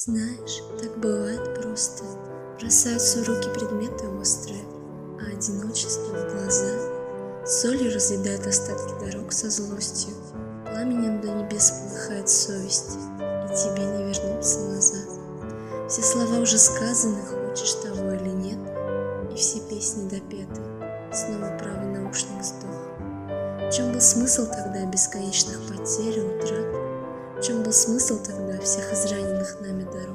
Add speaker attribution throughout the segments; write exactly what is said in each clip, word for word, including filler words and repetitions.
Speaker 1: Знаешь, так бывает просто. Бросаются в руки предметы острые, а одиночество в глаза солью разъедает остатки дорог со злостью. Пламенем до небес полыхает совесть, и тебе не вернуться назад. Все слова уже сказаны, хочешь того или нет, и все песни допеты, снова правый наушник сдох. В чем был смысл тогда бесконечных потерь и утрат? В чем был смысл тогда всех израненных нами дорог?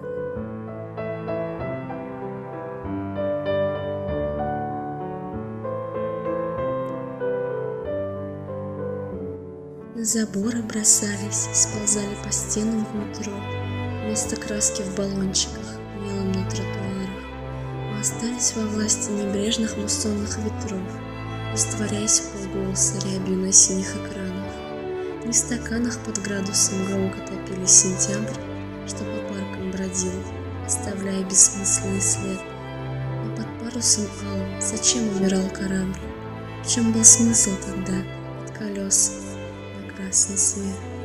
Speaker 1: На заборы бросались, сползали по стенам в метро, вместо краски в баллончиках, мелом на тротуарах. Мы остались во власти небрежных муссонных ветров, растворяясь в полголоса рябью на синих экранах. Не в стаканах под градусом громко топили сентябрь, что по паркам бродил, оставляя бессмысленный след. А под парусом алым зачем умирал корабль? В чем был смысл тогда под колеса на красный свет?